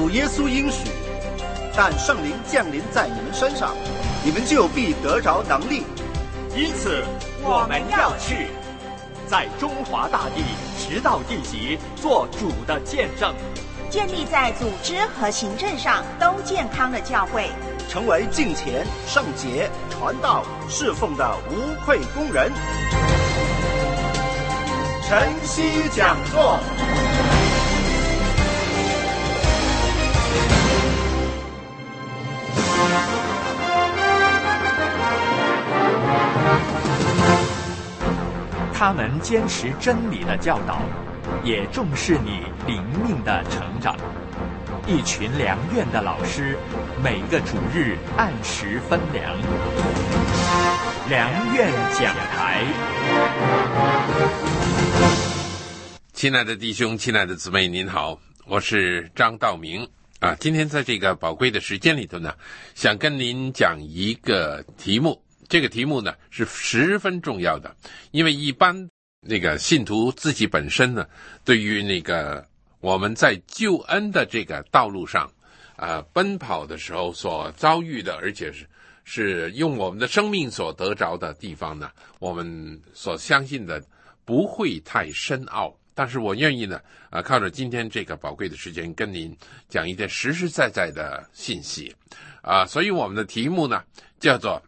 主耶稣应许，但圣灵降临在你们身上，你们就必得着能力。 因此我们要去，在中华大地直到地极做主的见证， 建立在组织和行政上都健康的教会， 成为敬虔、圣洁、传道、侍奉的无愧工人。晨曦讲座。 他们坚持真理的教导，也重视你灵命的成长。一群良院的老师，每个主日按时分粮。良院讲台。 亲爱的弟兄，亲爱的姊妹，您好，我是张道明啊。今天在这个宝贵的时间里头呢，想跟您讲一个题目。这个题目呢是十分重要的，因为一般那个信徒自己本身呢，对于那个我们在救恩的这个道路上奔跑的时候所遭遇的，而且是用我们的生命所得着的地方呢，我们所相信的不会太深奥。但是我愿意呢靠着今天这个宝贵的时间跟您讲一点实实在在的信息所以我们的题目呢叫做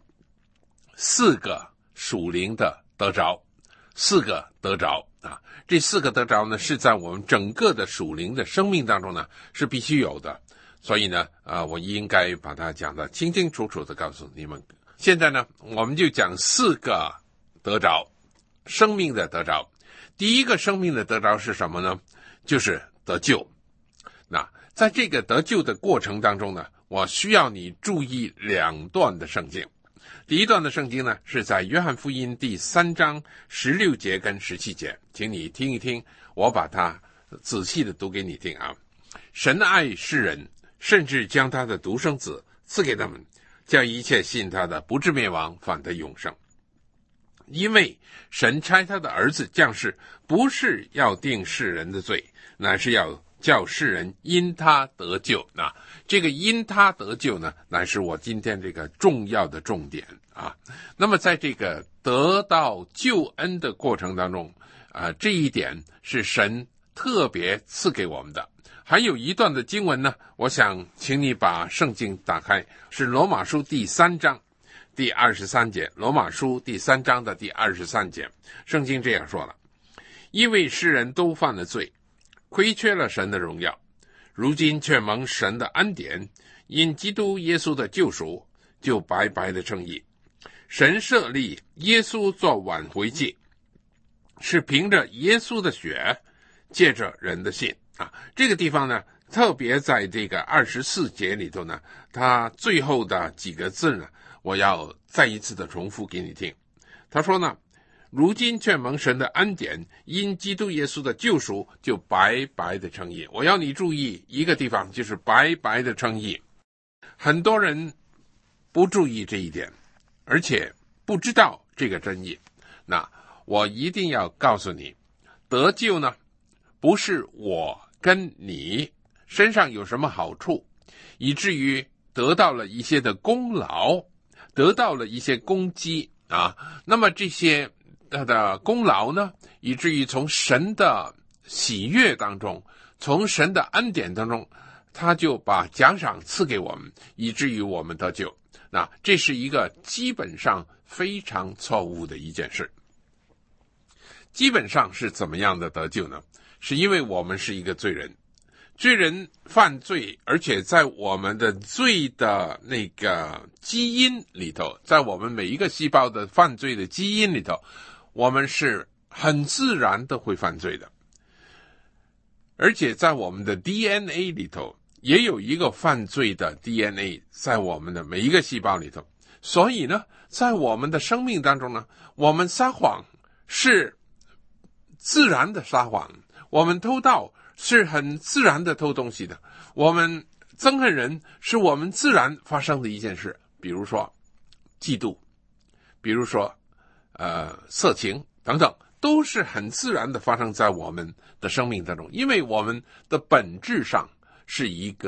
4个属灵的得着，4个得着这4个得着呢是在我们整个的属灵的生命当中呢是必须有的，所以呢我应该把它讲得清清楚楚的告诉你们。现在呢我们就讲4个得着，生命的得着。第一个生命的得着是什么呢？就是得救。那在这个得救的过程当中呢，我需要你注意2段的圣经。第一段的圣经呢是在约翰福音第3章16节跟17节，请你听一听，我把它仔细的读给你听啊。神爱世人，甚至将他的独生子赐给他们，叫一切信他的不至灭亡，反得永生。因为神差他的儿子降世，不是要定世人的罪，乃是要叫世人因他得救。这个因他得救呢，乃是我今天这个重要的重点那么在这个得到救恩的过程当中这一点是神特别赐给我们的。还有一段的经文呢，我想请你把圣经打开，是罗马书第3章第23节，罗马书第3章的第23节，圣经这样说了：因为世人都犯了罪，亏缺了神的荣耀，如今却蒙神的恩典，因基督耶稣的救赎，就白白的称义。神设立耶稣做挽回祭，是凭着耶稣的血，借着人的信这个地方呢，特别在这个24节里头呢，他最后的几个字呢，我要再一次的重复给你听。他说呢，如今却蒙神的恩典，因基督耶稣的救赎，就白白的称义。我要你注意一个地方，就是白白的称义。很多人不注意这一点，而且不知道这个真义。那我一定要告诉你，得救呢，不是我跟你身上有什么好处，以至于得到了一些的功劳，得到了一些功绩那么这些的功劳呢，以至于从神的喜悦当中，从神的恩典当中，他就把奖赏赐给我们，以至于我们得救。那这是一个基本上非常错误的一件事。基本上是怎么样的得救呢？是因为我们是一个罪人，罪人犯罪，而且在我们的罪的那个基因里头，在我们每一个细胞的犯罪的基因里头，我们是很自然的会犯罪的。而且在我们的 DNA 里头也有一个犯罪的 DNA 在我们的每一个细胞里头。所以呢，在我们的生命当中呢，我们撒谎是自然的撒谎，我们偷盗是很自然的偷东西的，我们憎恨人是我们自然发生的一件事，比如说嫉妒，比如说色情等等，都是很自然的发生在我们的生命当中，因为我们的本质上是一个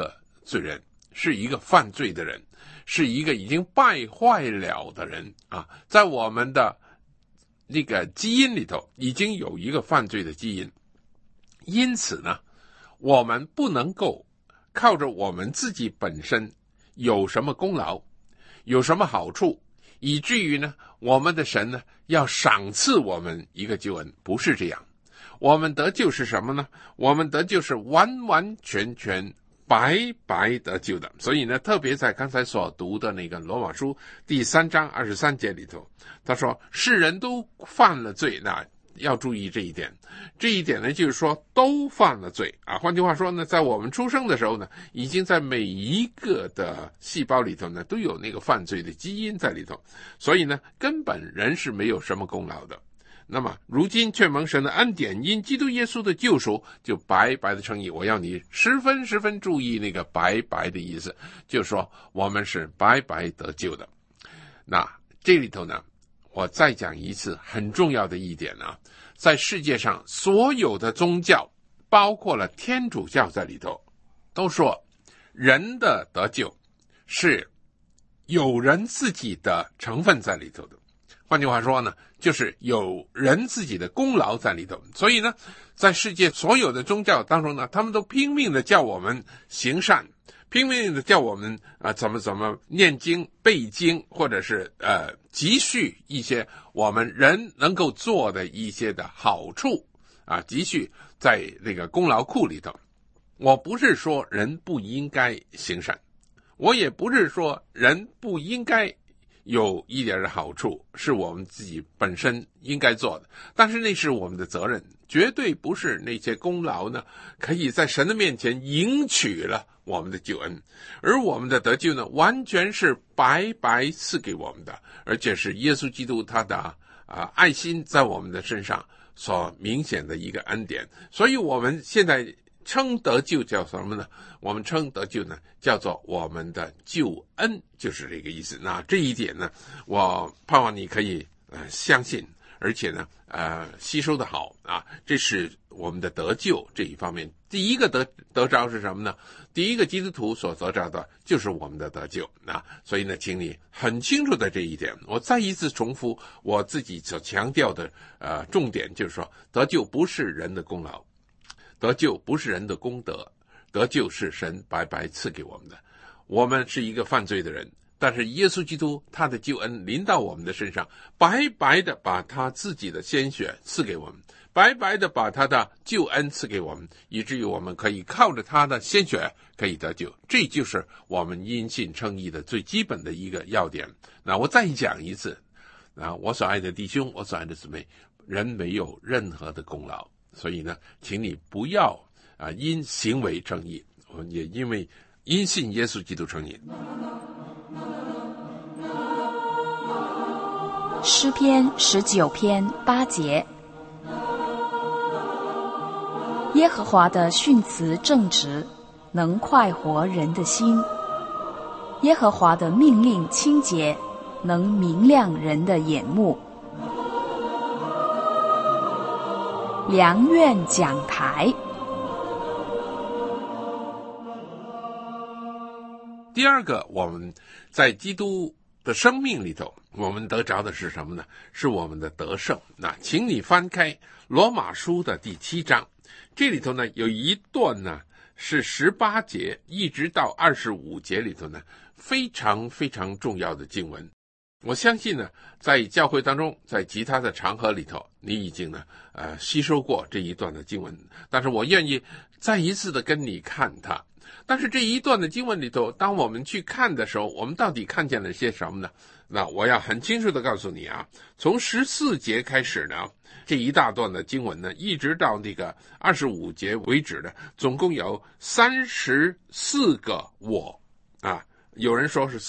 罪人，是一个犯罪的人，是一个已经败坏了的人啊，在我们的那个基因里头已经有一个犯罪的基因。因此呢，我们不能够靠着我们自己本身有什么功劳，有什么好处，以至于呢，我们的神呢要赏赐我们一个救恩，不是这样。我们得救是什么呢？我们得救是完完全全白白得救的。所以呢，特别在刚才所读的那个罗马书第3章23节里头，他说世人都犯了罪，那要注意这一点。这一点呢，就是说都犯了罪啊。换句话说呢，在我们出生的时候呢，已经在每一个的细胞里头呢，都有那个犯罪的基因在里头。所以呢，根本人是没有什么功劳的。那么如今却蒙神的恩典，因基督耶稣的救赎，就白白的称义。我要你十分注意那个白白的意思，就是说我们是白白得救的。那这里头呢，我再讲一次很重要的一点啊，在世界上所有的宗教，包括了天主教在里头，都说人的得救是有人自己的成分在里头的。换句话说呢，就是有人自己的功劳在里头。所以呢，在世界所有的宗教当中呢，他们都拼命的叫我们行善，拼命的叫我们怎么念经背经，或者是积蓄一些我们人能够做的一些的好处啊，积蓄在那个功劳库里头。我不是说人不应该行善，我也不是说人不应该有一点的好处是我们自己本身应该做的，但是那是我们的责任，绝对不是那些功劳呢可以在神的面前赢取了我们的救恩。而我们的得救呢，完全是白白赐给我们的，而且是耶稣基督他的爱心在我们的身上所明显的一个恩典。所以我们现在称得救叫什么呢？我们称得救呢，叫做我们的救恩，就是这个意思。那这一点呢，我盼望你可以相信，而且呢吸收的好啊。这是我们的得救这一方面。第一个得着是什么呢？第一个基督徒所得着的就是我们的得救啊。所以呢，请你很清楚的这一点，我再一次重复我自己所强调的重点，就是说得救不是人的功劳，得救不是人的功德，得救是神白白赐给我们的。我们是一个犯罪的人，但是耶稣基督他的救恩临到我们的身上，白白的把他自己的鲜血赐给我们，白白的把他的救恩赐给我们，以至于我们可以靠着他的鲜血可以得救。这就是我们因信称义的最基本的一个要点。那我再讲一次我所爱的弟兄，我所爱的姊妹，人没有任何的功劳，所以呢，请你不要因行为称义，我们也因为因信耶稣基督称义。 诗篇19篇8节，耶和华的训词正直，能快活人的心；耶和华的命令清洁，能明亮人的眼目。良苑讲台。 第二个，我们在基督的生命里头，我们得着的是什么呢？是我们的得胜。那请你翻开罗马书的第7章，这里头呢有一段呢是18节一直到25节里头呢非常非常重要的经文。我相信呢，在教会当中，在其他的场合里头，你已经呢吸收过这一段的经文，但是我愿意再一次的跟你看它。但是这一段的经文里头，当我们去看的时候，我们到底看见了些什么呢？那我要很清楚的告诉你从14节开始呢，这一大段的经文呢，一直到那个25节为止的，总共有34个我有人说是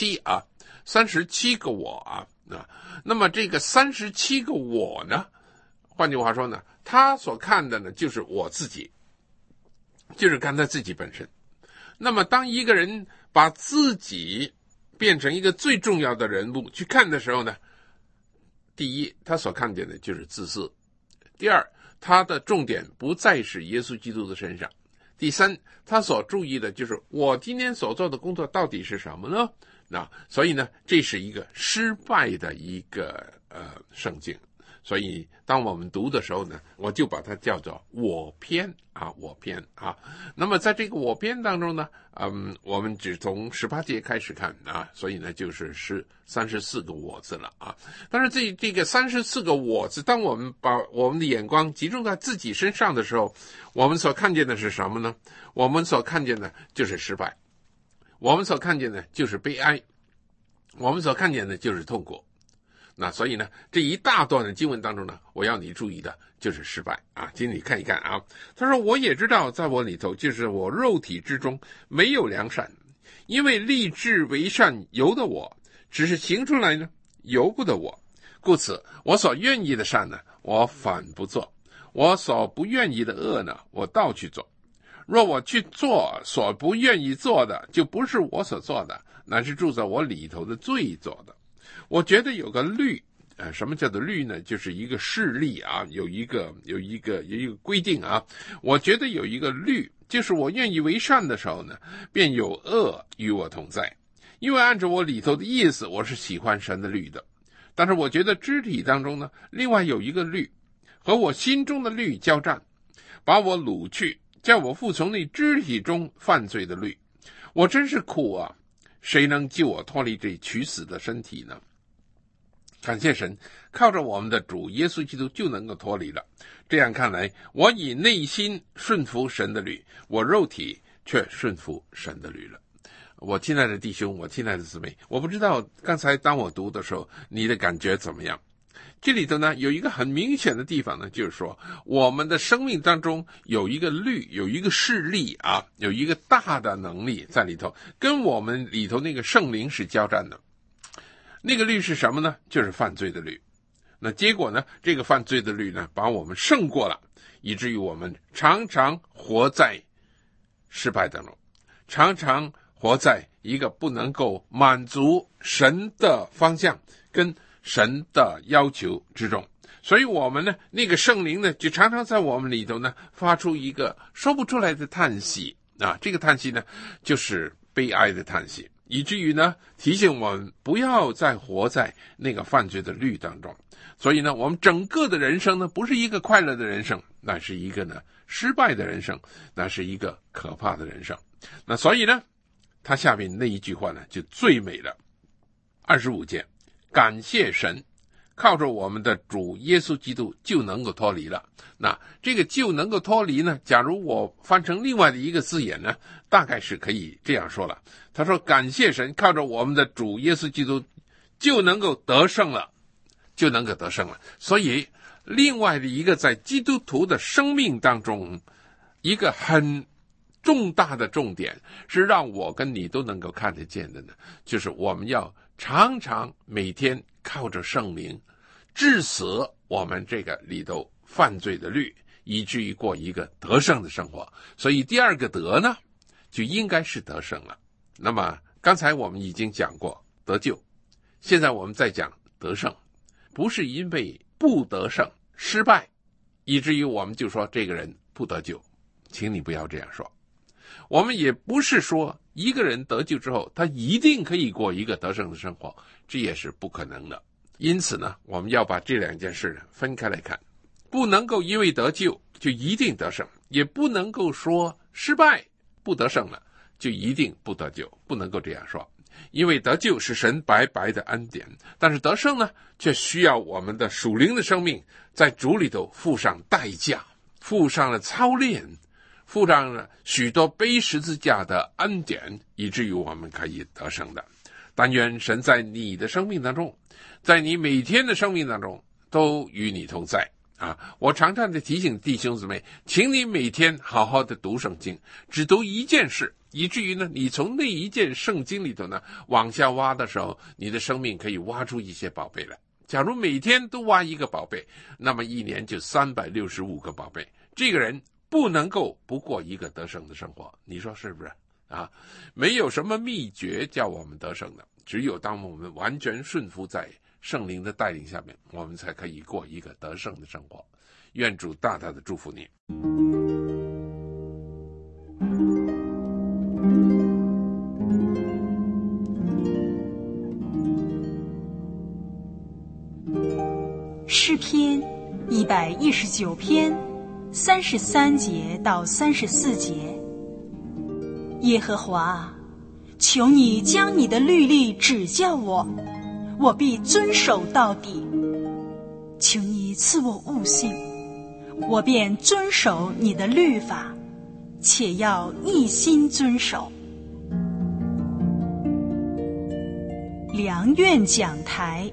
37个我那么这个37个我呢，换句话说呢，他所看的呢就是我自己，就是看他自己本身。那么当一个人把自己变成一个最重要的人物去看的时候呢，第一，他所看见的就是自私；第二，他的重点不再是耶稣基督的身上； 第三，他所注意的就是我今天所做的工作到底是什么呢？那所以呢，这是一个失败的一个圣经。所以当我们读的时候呢，我就把它叫做我篇啊，我篇啊。那么在这个我篇当中呢，我们只从18节开始看啊，所以呢就是34个我字了啊。但是这个34个我字，当我们把我们的眼光集中在自己身上的时候，我们所看见的是什么呢？我们所看见的就是失败，我们所看见的就是悲哀，我们所看见的就是痛苦。那所以呢，这一大段的经文当中呢，我要你注意的就是失败啊。请你看一看啊，他说我也知道在我里头，就是我肉体之中没有良善，因为立志为善由得我，只是行出来呢由不得我。故此我所愿意的善呢，我反不做；我所不愿意的恶呢，我倒去做。若我去做所不愿意做的，就不是我所做的，乃是住在我里头的罪做的。我觉得有个律，什么叫做律呢？就是一个事例啊，有一个规定啊。我觉得有一个律，就是我愿意为善的时候呢，便有恶与我同在。因为按照我里头的意思，我是喜欢神的律的。但是我觉得肢体当中呢，另外有一个律，和我心中的律交战，把我掳去，叫我服从那肢体中犯罪的律。我真是苦啊！谁能救我脱离这取死的身体呢？感谢神，靠着我们的主耶稣基督就能够脱离了。这样看来，我以内心顺服神的律，我肉体却顺服神的律了。我亲爱的弟兄，我亲爱的姊妹，我不知道刚才当我读的时候，你的感觉怎么样？这里头呢，有一个很明显的地方呢，就是说我们的生命当中有一个律，有一个势力啊，有一个大的能力在里头，跟我们里头那个圣灵是交战的。那个律是什么呢？就是犯罪的律。那结果呢，这个犯罪的律呢，把我们胜过了，以至于我们常常活在失败当中，常常活在一个不能够满足神的方向跟神的要求之中。所以我们呢，那个圣灵呢，就常常在我们里头呢，发出一个说不出来的叹息啊。这个叹息呢，就是悲哀的叹息，以至于呢，提醒我们不要再活在那个犯罪的律当中。所以呢，我们整个的人生呢，不是一个快乐的人生，那是一个呢失败的人生，那是一个可怕的人生。那所以呢，他下面那一句话呢，就最美了。25节，感谢神，靠着我们的主耶稣基督就能够脱离了。那这个就能够脱离呢，假如我翻成另外的一个字眼呢，大概是可以这样说了。他说感谢神，靠着我们的主耶稣基督就能够得胜了，就能够得胜了。所以另外的一个在基督徒的生命当中，一个很重大的重点是让我跟你都能够看得见的呢，就是我们要常常每天靠着圣灵治死我们这个里头犯罪的律，以至于过一个得胜的生活。所以第二个得呢，就应该是得胜了。那么刚才我们已经讲过得救，现在我们再讲得胜，不是因为不得胜失败以至于我们就说这个人不得救，请你不要这样说。我们也不是说一个人得救之后他一定可以过一个得胜的生活，这也是不可能的。因此呢，我们要把这两件事分开来看，不能够因为得救就一定得胜，也不能够说失败不得胜了就一定不得救，不能够这样说。因为得救是神白白的恩典，但是得胜呢，却需要我们的属灵的生命在主里头付上代价，付上了操练，付上了许多背十字架的恩典，以至于我们可以得胜的。但愿神在你的生命当中，在你每天的生命当中都与你同在啊！我常常的提醒弟兄姊妹，请你每天好好的读圣经，只读一件事，以至于呢，你从那一件圣经里头呢往下挖的时候，你的生命可以挖出一些宝贝来。假如每天都挖一个宝贝，那么一年就365个宝贝。这个人不能够不过一个得胜的生活，你说是不是啊？没有什么秘诀叫我们得胜的，只有当我们完全顺服在圣灵的带领下面，我们才可以过一个得胜的生活。愿主大大的祝福你。 诗篇119篇33节到34节。耶和华，求你将你的律例指教我，我必遵守到底。求你赐我悟性，我便遵守你的律法，且要一心遵守。良苑讲台。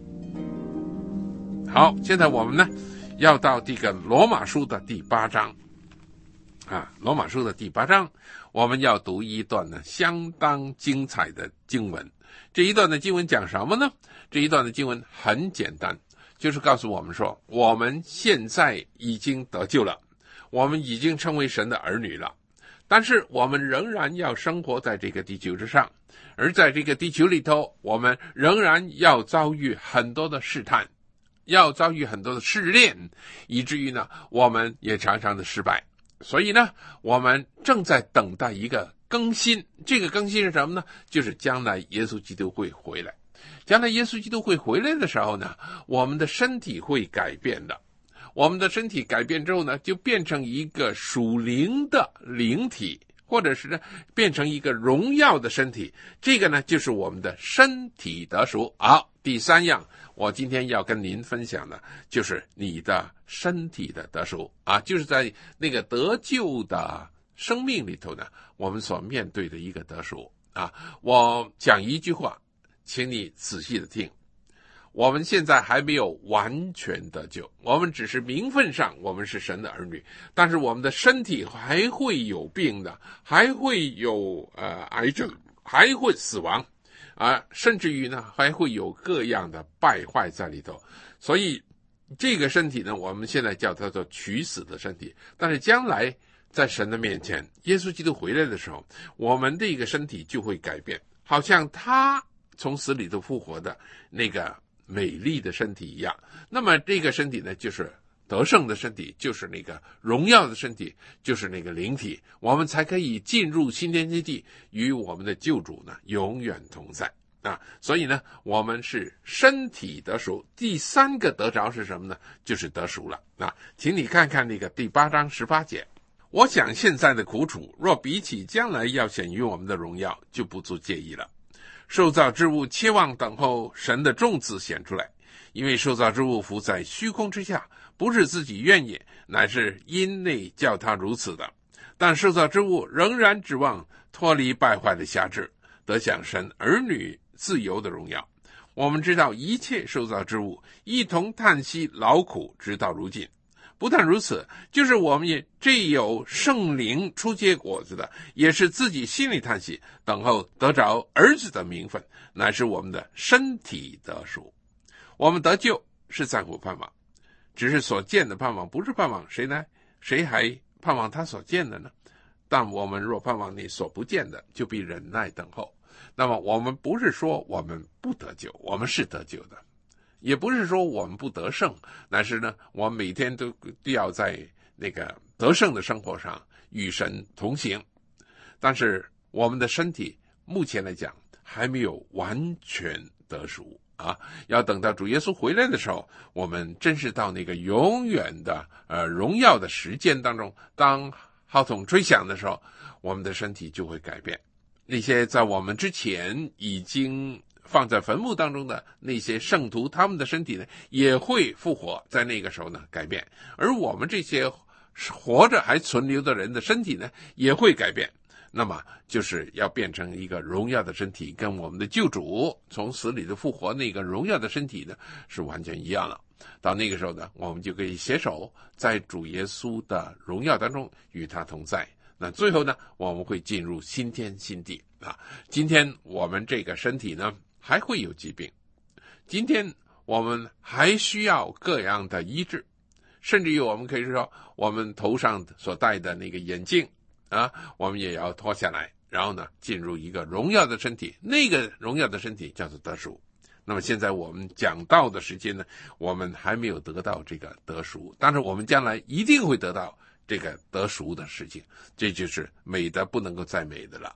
好，现在我们呢要到这个罗马书的第8章啊，罗马书的第8章，我们要读一段呢相当精彩的经文。这一段的经文讲什么呢？这一段的经文很简单，就是告诉我们说，我们现在已经得救了，我们已经成为神的儿女了，但是我们仍然要生活在这个地球之上，而在这个地球里头，我们仍然要遭遇很多的试探，要遭遇很多的试炼，以至于呢我们也常常的失败。所以呢我们正在等待一个更新。这个更新是什么呢？就是将来耶稣基督会回来。将来耶稣基督会回来的时候呢，我们的身体会改变的。我们的身体改变之后呢，就变成一个属灵的灵体，或者是呢变成一个荣耀的身体。这个呢就是我们的身体得赎。好，第3样我今天要跟您分享的就是你的身体的得赎啊，就是在那个得救的生命里头呢，我们所面对的一个得赎啊。我讲一句话，请你仔细的听。我们现在还没有完全得救，我们只是名分上我们是神的儿女，但是我们的身体还会有病的，还会有癌症，还会死亡啊，甚至于呢还会有各样的败坏在里头。所以这个身体呢，我们现在叫它做取死的身体，但是将来在神的面前，耶稣基督回来的时候，我们这个身体就会改变，好像他从死里头复活的那个美丽的身体一样。那么这个身体呢，就是得胜的身体，就是那个荣耀的身体，就是那个灵体，我们才可以进入新天新地，与我们的救主呢永远同在啊。所以呢我们是身体得赎。第3个得着是什么呢？就是得赎了啊。请你看看那个第8章18节。我想现在的苦楚，若比起将来要显于我们的荣耀，就不足介意了。受造之物切望等候神的众子显出来，因为受造之物伏在虚空之下，不是自己愿也，乃是因内叫他如此的。但受造之物仍然指望脱离败坏的辖制，得享神儿女自由的荣耀。我们知道一切受造之物一同叹息劳苦，直到如今。不但如此，就是我们也这有圣灵出结果子的，也是自己心里叹息，等候得着儿子的名分，乃是我们的身体得赎。我们得救是在乎盼望，只是所见的盼望不是盼望谁呢？谁还盼望他所见的呢？但我们若盼望你所不见的，就必忍耐等候。那么我们不是说我们不得救，我们是得救的，也不是说我们不得胜，但是呢我们每天都要在那个得胜的生活上与神同行。但是我们的身体目前来讲还没有完全得赎啊，要等到主耶稣回来的时候，我们真是到那个永远的荣耀的时间当中，当号筒吹响的时候，我们的身体就会改变。那些在我们之前已经放在坟墓当中的那些圣徒，他们的身体呢也会复活，在那个时候呢改变。而我们这些活着还存留的人的身体呢也会改变，那么就是要变成一个荣耀的身体，跟我们的救主从死里的复活那个荣耀的身体呢是完全一样了。到那个时候呢，我们就可以携手在主耶稣的荣耀当中与他同在。那最后呢，我们会进入新天新地啊。今天我们这个身体呢还会有疾病，今天我们还需要各样的医治，甚至于我们可以说我们头上所戴的那个眼镜啊，我们也要脱下来，然后呢进入一个荣耀的身体，那个荣耀的身体叫做得赎。那么现在我们讲道的时间呢，我们还没有得到这个得赎，但是我们将来一定会得到这个得赎的事情，这就是美的不能够再美的了。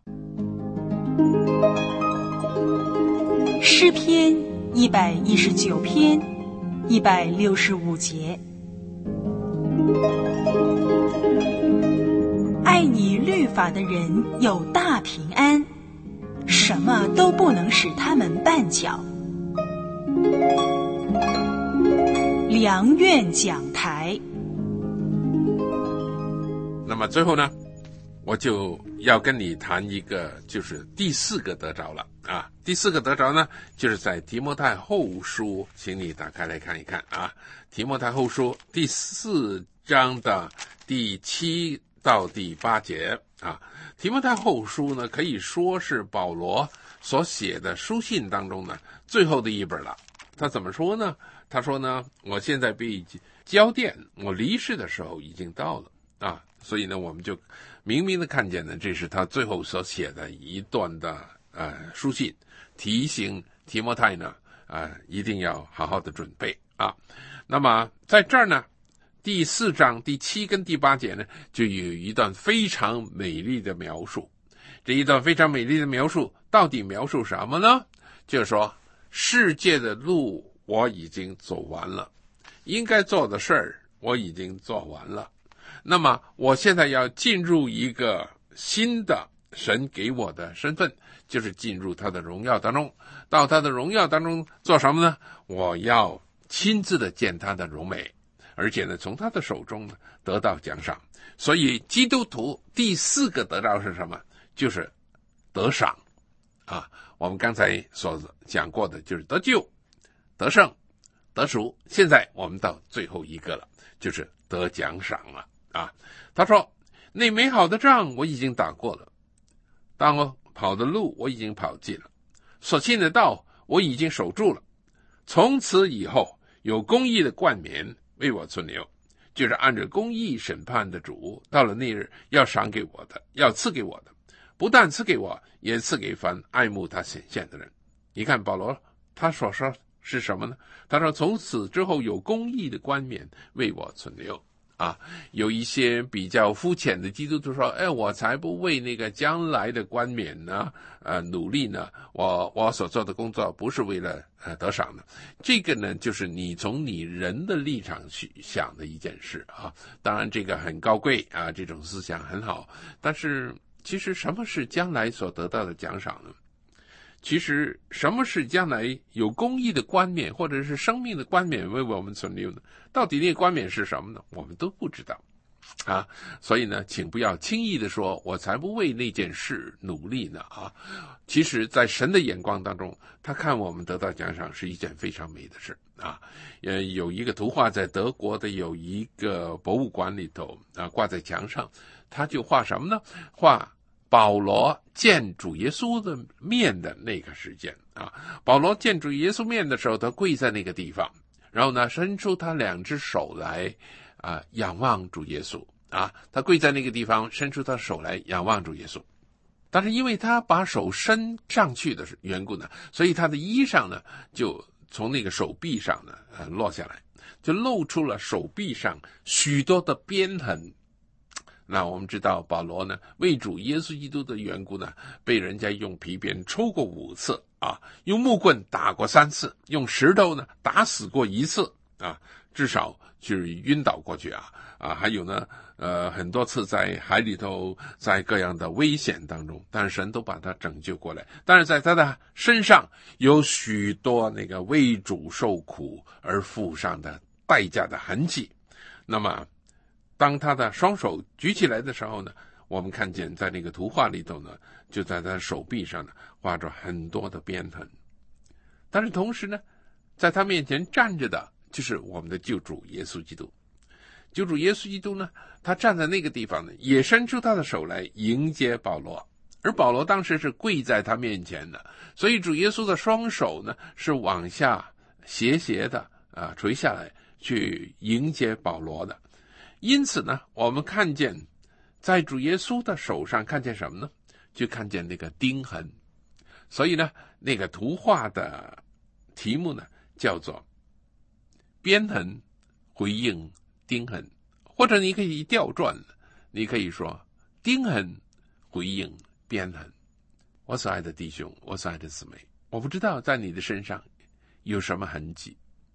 诗篇119篇 165节。爱你律法的人有大平安，什么都不能使他们绊脚。良苑讲台。 那么最后呢，我就要跟你谈一个，就是第4个得着了啊。第4个得着呢，就是在提摩太后书，请你打开来看一看啊。提摩太后书第4章的第7到第8节啊。提摩太后书呢，可以说是保罗所写的书信当中呢最后的一本了。他怎么说呢？他说呢，我现在被交奠，我离世的时候已经到了啊。所以呢，我们就明明的看见呢，这是他最后所写的一段的书信，提醒提摩太呢一定要好好的准备啊。那么在这儿呢，第4章第7跟第8节呢，就有一段非常美丽的描述。这一段非常美丽的描述到底描述什么呢？就是说，世界的路我已经走完了，应该做的事儿我已经做完了。那么我现在要进入一个新的神给我的身份，就是进入他的荣耀当中。到他的荣耀当中做什么呢？我要亲自的见他的荣美，而且呢，从他的手中呢得到奖赏。所以基督徒第4个得到是什么？就是得赏啊。我们刚才所讲过的就是得救、得胜、得赎。现在我们到最后一个了，就是得奖赏了啊。他说，那美好的仗我已经打过了，当我跑的路我已经跑尽了，所信的道我已经守住了。从此以后，有公义的冠冕为我存留，就是按照公义审判的主，到了那日要赏给我的，要赐给我的，不但赐给我，也赐给凡爱慕他显现的人。你看保罗他所说是什么呢？他说，从此之后有公义的冠冕为我存留啊。有一些比较肤浅的基督徒说，我才不为那个将来的冠冕呢努力呢，我所做的工作不是为了得赏的。这个呢，就是你从你人的立场去想的一件事啊。当然这个很高贵啊，这种思想很好，但是其实什么是将来所得到的奖赏呢？其实什么是将来有公义的冠冕或者是生命的冠冕为我们存留呢？到底那个冠冕是什么呢？我们都不知道啊。所以呢，请不要轻易的说我才不为那件事努力呢啊。其实在神的眼光当中，他看我们得到奖赏是一件非常美的事啊。有一个图画在德国的有一个博物馆里头啊，挂在墙上，他就画什么呢？画保罗见主耶稣的面的那个时间啊。保罗见主耶稣面的时候，他跪在那个地方，然后呢伸出他2只手来仰望主耶稣啊。他跪在那个地方伸出他手来仰望主耶稣，但是因为他把手伸上去的缘故呢，所以他的衣裳呢就从那个手臂上呢落下来，就露出了手臂上许多的鞭痕。那我们知道保罗呢为主耶稣基督的缘故呢，被人家用皮鞭抽过5次啊，用木棍打过3次，用石头呢打死过1次啊，至少就是晕倒过去啊，还有呢很多次在海里头，在各样的危险当中，但是神都把他拯救过来。但是在他的身上有许多那个为主受苦而付上的代价的痕迹。那么当他的双手举起来的时候呢，我们看见在那个图画里头呢，就在他手臂上呢画着很多的鞭痕。但是同时呢，在他面前站着的就是我们的救主耶稣基督。救主耶稣基督呢，他站在那个地方呢，也伸出他的手来迎接保罗，而保罗当时是跪在他面前的，所以主耶稣的双手呢是往下斜斜的垂下来去迎接保罗的。因此呢，我们看见在主耶稣的手上看见什么呢？就看见那个钉痕。所以呢，那个图画的题目呢叫做鞭痕回应钉痕，或者你可以调转，你可以说钉痕回应鞭痕。我所爱的弟兄，我所爱的姊妹，我不知道在你的身上有什么痕迹，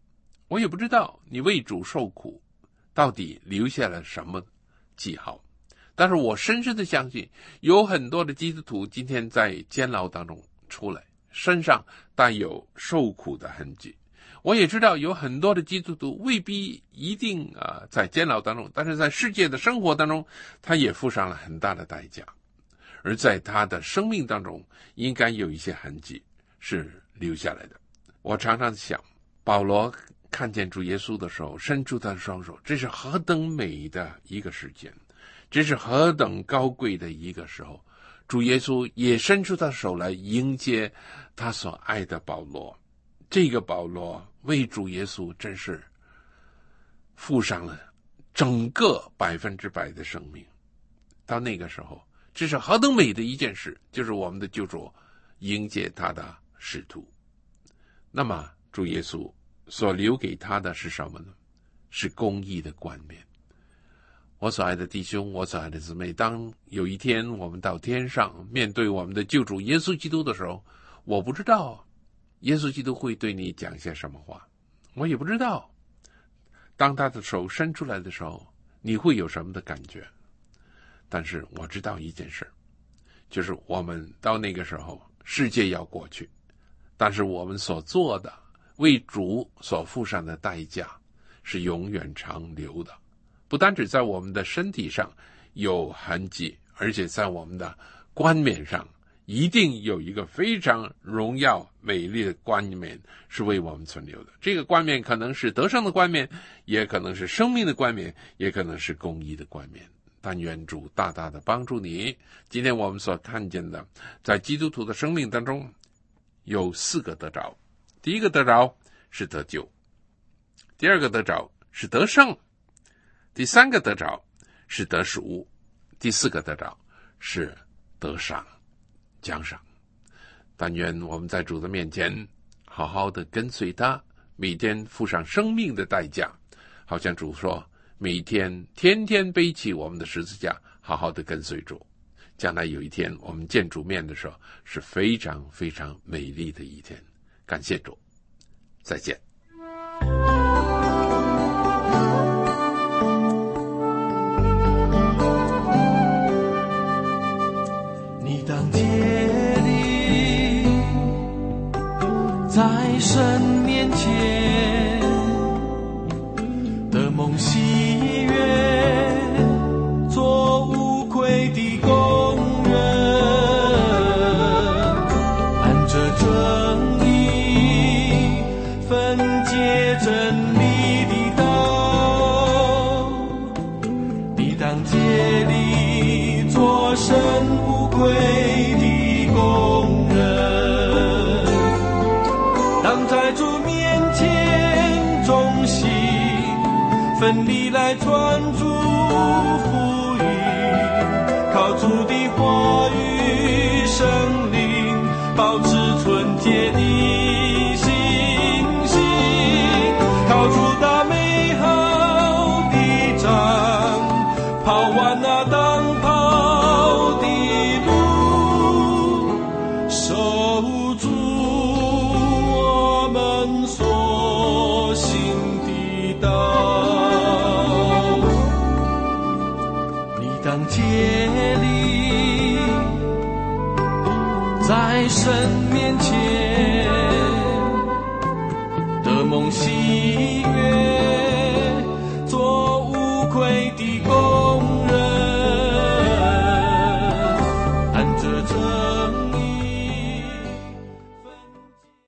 我也不知道你为主受苦到底留下了什么记号，但是我深深的相信，有很多的基督徒今天在监牢当中出来，身上带有受苦的痕迹。我也知道有很多的基督徒未必一定在监牢当中，但是在世界的生活当中，他也付上了很大的代价，而在他的生命当中应该有一些痕迹是留下来的。我常常想，保罗看见主耶稣的时候，伸出他的双手，这是何等美的一个时间，这是何等高贵的一个时候。主耶稣也伸出他的手来迎接他所爱的保罗。这个保罗为主耶稣真是付上了整个100%的生命。到那个时候，这是何等美的一件事，就是我们的救主迎接他的使徒。那么主耶稣所留给他的是什么呢？是公义的冠冕。我所爱的弟兄，我所爱的姊妹，当有一天我们到天上面对我们的救主耶稣基督的时候，我不知道耶稣基督会对你讲些什么话，我也不知道当他的手伸出来的时候你会有什么的感觉。但是我知道一件事，就是我们到那个时候，世界要过去，但是我们所做的为主所付上的代价是永远长留的，不单只在我们的身体上有痕迹，而且在我们的冠冕上一定有一个非常荣耀美丽的冠冕是为我们存留的。这个冠冕可能是得胜的冠冕，也可能是生命的冠冕，也可能是公义的冠冕。但愿主大大的帮助你。今天我们所看见的，在基督徒的生命当中有4个得着。第一个得着是得救，第二个得着是得胜，第三个得着是得赎，第4个得着是得赏奖赏。但愿我们在主的面前好好的跟随他，每天付上生命的代价，好像主说，每天天天背起我们的十字架，好好的跟随主。将来有一天我们见主面的时候，是非常非常美丽的一天。感谢主，再见。 你当竭力在神面前的梦喜悦，做无愧的工人，按着正义分解真理的道。你当竭力做神无愧的工人，当在主面前忠心奋力来传主福音，靠主的话语生灵，保持纯洁的信心，靠主打美好的仗，跑完那当跑的路，守住我们所行的道。你当竭力在神面前的梦喜悦，做无愧的工人，按着这